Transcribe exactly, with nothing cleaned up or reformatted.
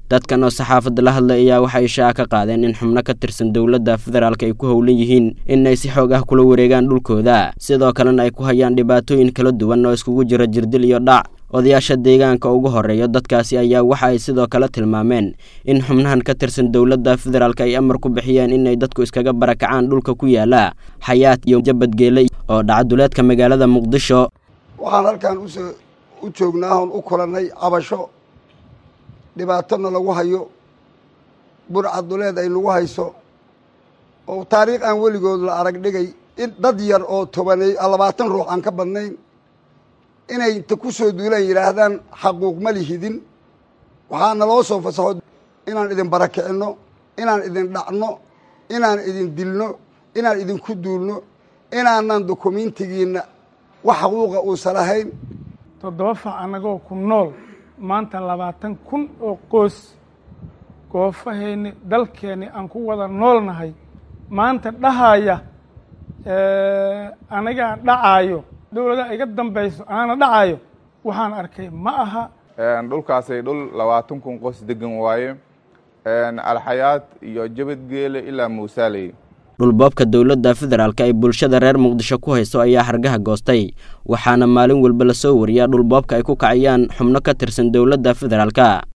dadkan oo saxaafadda la hadlay ayaa waxay shaaca ka qaadeen in xubno ka tirsan dowladda federaalka ay ku howlan yihiin in ay si xoog ah kula wareegaan dhulkooda sidoo kalena ay ku hayaan dhibaatooyin kala duwan oo iskugu jira jirdil iyo dhac odayaasha deegaanka ugu horeeya dadkaasi ayaa waxa ay sidoo kale tilmaameen in xubnahan ka tirsan dowladda federaalka ay amar ku bixiyeen in ay dadku iskaga barakacaan dhulka ku yaala xayaat iyo jabadgeele oo dhacaduleedka magaalada Muqdisho waxaan halkan u soo u joognaa oo u kulanay cabasho dhibaatana lagu hayo burcaduleed ay lagu hayso oo taariikh aan weligood la arag dhigay in dad yar oo tobanay labaatan ruux aan ka badnayn inay inta ku soo duulaan yiraahdaan xaquuq ma lihidin waxaana loo soo fasaxo inaan idin barakicino inaan idin dhacno inaan idin dilno inaan idin ku duulno inaanan dokumentigiina wax xaquuqa uu salahayn toddoba fac anagoo ku nool maanta labaatan kun oo qoys goofaheeni dalkeeni aan ku wada noolnahay maanta dhahaya anaga dhacaayo dowladda iga dambayso aana dhacayo waxaan arkay ma aha dhulkaasay dhul labaatan kun qoys degan waaye alxayaat iyo jabadgeele ilaa muusaaley dhulboobka dowladda federaalka ay bulshada reer Muqdisho ku hayso ayaa hargaha goostay waxaana maalin walba la soo wariyaa dhulboobka ay ku kacayaan xubno ka tirsan dowladda federaalka